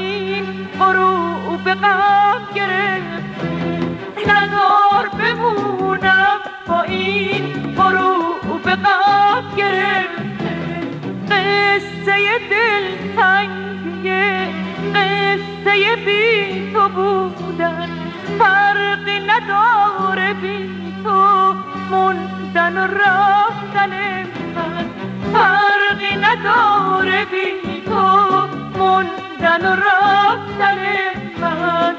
این غروب غم گرفته، نزار بمونم با این غروب غم گرفته. قصه دلتنگی قصه بی تو بودن، فرقی نداره بی تو موندن و رفتن من، فرقی نداره بی تو موندن و رفتن من.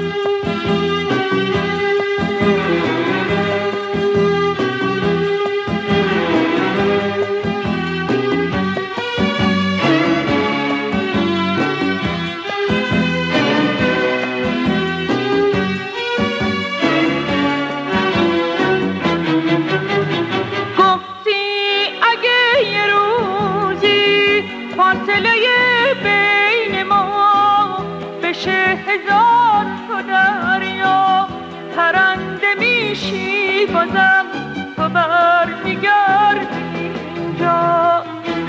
فاصله بین ما بشه هزار تا دریا، پرنده میشی بازم تو برمیگردی اینجا.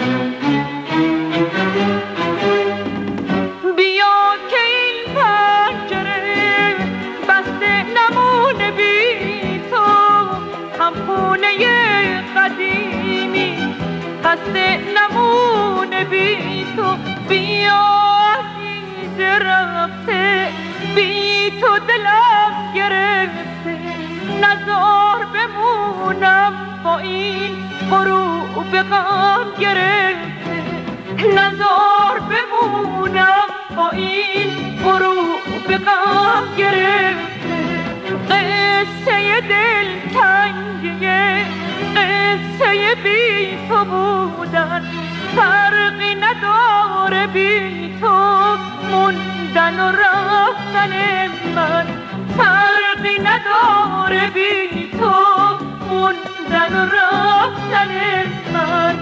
بیا که این پنجره بسته نمونه بی تو، هم خونه قدیمی بسته نمونه بی تو. بیا عزیز رفته بی تو دلم گرفته، نزار بمونم با این غروب غم گرفته، نزار بمونم با این غروب غم گرفته. قصه دلتنگی قصه بی تو بودن، فرقی نداره بی تو موندن و رفتن من، فرقی نداره بی تو موندن و رفتن من.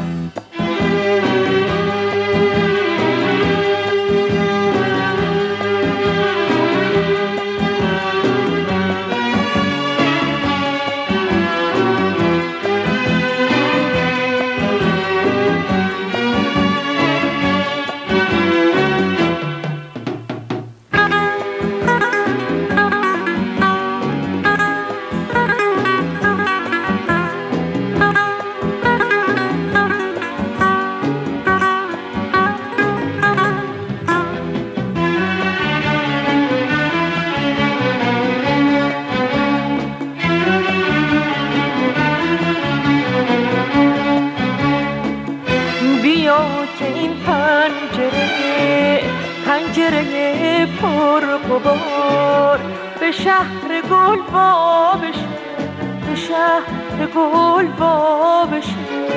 پنجره پرغبار به شهر گل وا بشه، به شهر گل وا بشه.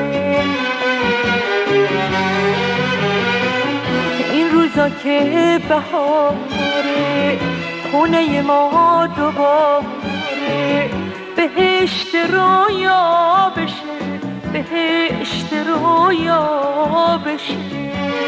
این روزا که بهاره خونه ما دوباره بهشت رویا بشه، بهشت رویا بشه.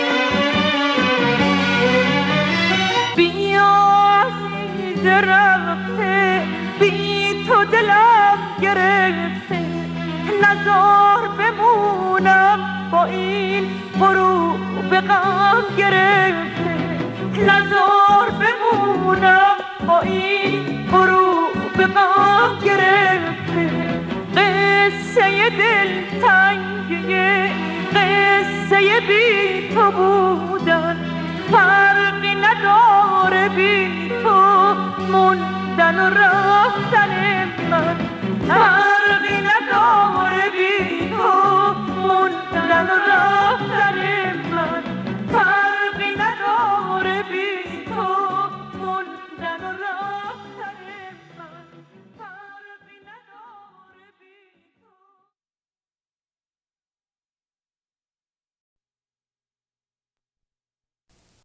بیا عزیز رفته بی تو دلم گرفته، نزار بمونم با این غروب غم گرفته، نزار بمونم با این غروب غم گرفته. قصه دلتنگی قصه بی تو بودن، فرقی نداره بی تو موندن و رفتن من، فرقی نداره بی تو موندن و رفتن